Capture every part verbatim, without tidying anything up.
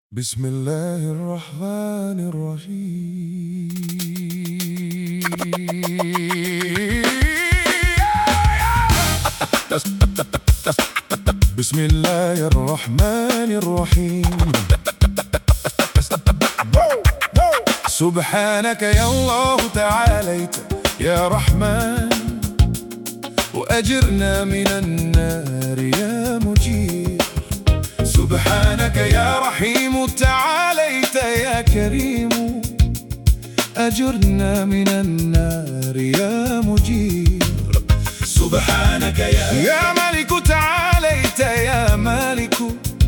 بسم الله الرحمن الرحيم. بسم الله الرحمن الرحيم. سبحانك يا الله تعاليت يا رحمن، وأجرنا من النار يا مجير. سبحانك يا رحيم تعاليت يا كريم، أجرنا من النار يا مجير. سبحانك يا يا ملك تعاليت يا مالك،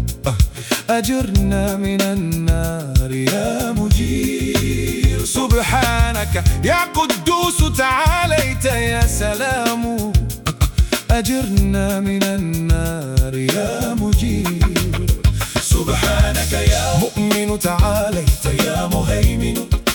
أجرنا من النار يا مجير. سبحانك يا قدوس تعاليت يا سلام، أجرنا من النار يا مجير. سبحانك يا مؤمن تعاليت يا مهيمن،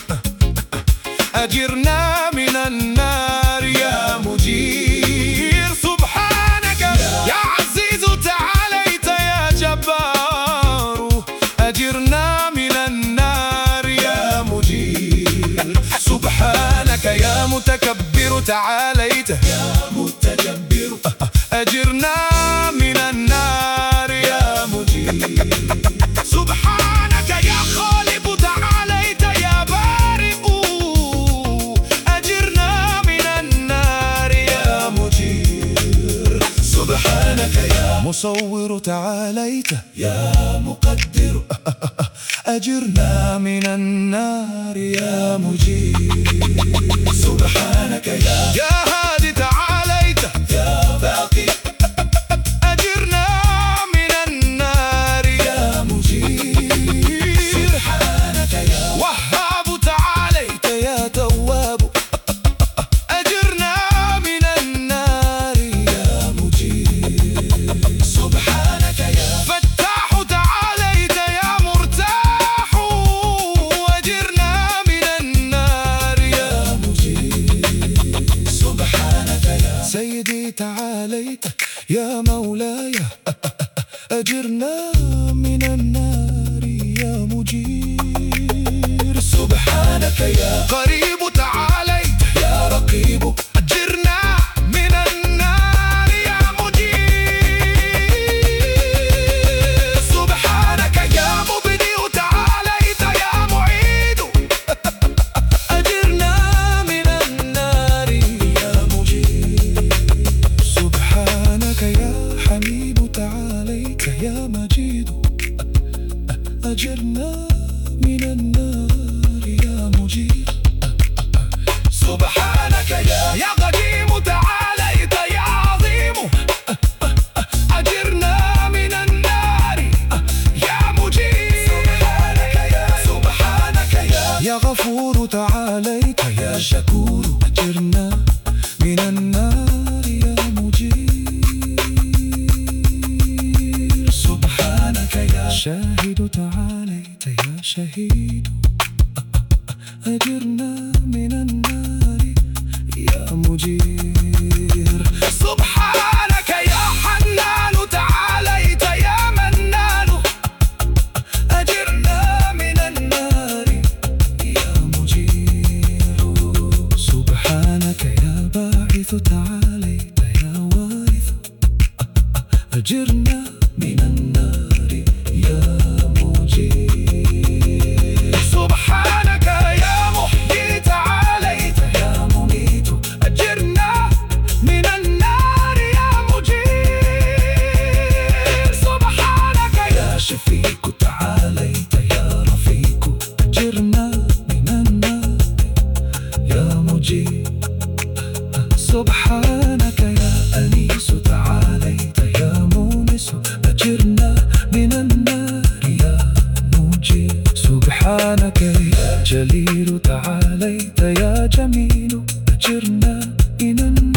أجرنا من النار يا مجير. سبحانك يا عزيز تعاليت يا جبار، أجرنا من النار يا مجير. سبحانك يا متكبر تعاليت يا متجبر، أجرنا من النار يا مجير. سبحانك يا خالق تعاليت يا بارئ، أجرنا من النار يا مجير. سبحانك يا مصور تعاليت يا مقدر، أجرنا من النار يا مجير. سبحانك يا يا هادي تعاليت يا باقي، أجرنا من النار يا مجير. سبحانك يا وهاب تعاليت يا تواب، أجرنا من النار يا مجير. سبحانك يا فتاح تعاليت يا مرتاح، أجرنا من النار يا مجير. سبحانك يا سيدي تعاليت يا مولاي، أجرنا من النار يا مجير. سبحانك يا قريب تعاليت يا رقيب، أجرنا من النار يا مجير. سبحانك يا مبدئ تعاليت يا معيد، أجرنا من النار يا مجير. سبحانك يا حميد تعاليت يا مجيد، أجرنا من النار يا مجير. سبحانك يا يا قديم تعاليت يا عظيم، أجرنا من النار يا مجير. سبحانك يا سبحانك يا يا غفور تعاليت يا شكور، أجرنا من النار يا مجير. سبحانك يا شاهد تعاليت يا شهيد، أجرنا من النار يا مجير. سبحانك يا حنان تعاليت يا منان، أجرنا من النار يا مجير. سبحانك يا باعث تعاليت يا وارث، أجرنا من النار يا مجير. سبحانك يا محيي تعاليت يا مميت، أجرنا من النار يا مجير. سبحانك يا شفيق تعاليت يا رفيق، أجرنا من النار يا مجير. سبحانك يا أنيس تعاليت يا مونس، أجرنا من النار يا مجير. سبحانك يا جليل تعاليت يا جميل، أجرنا من النار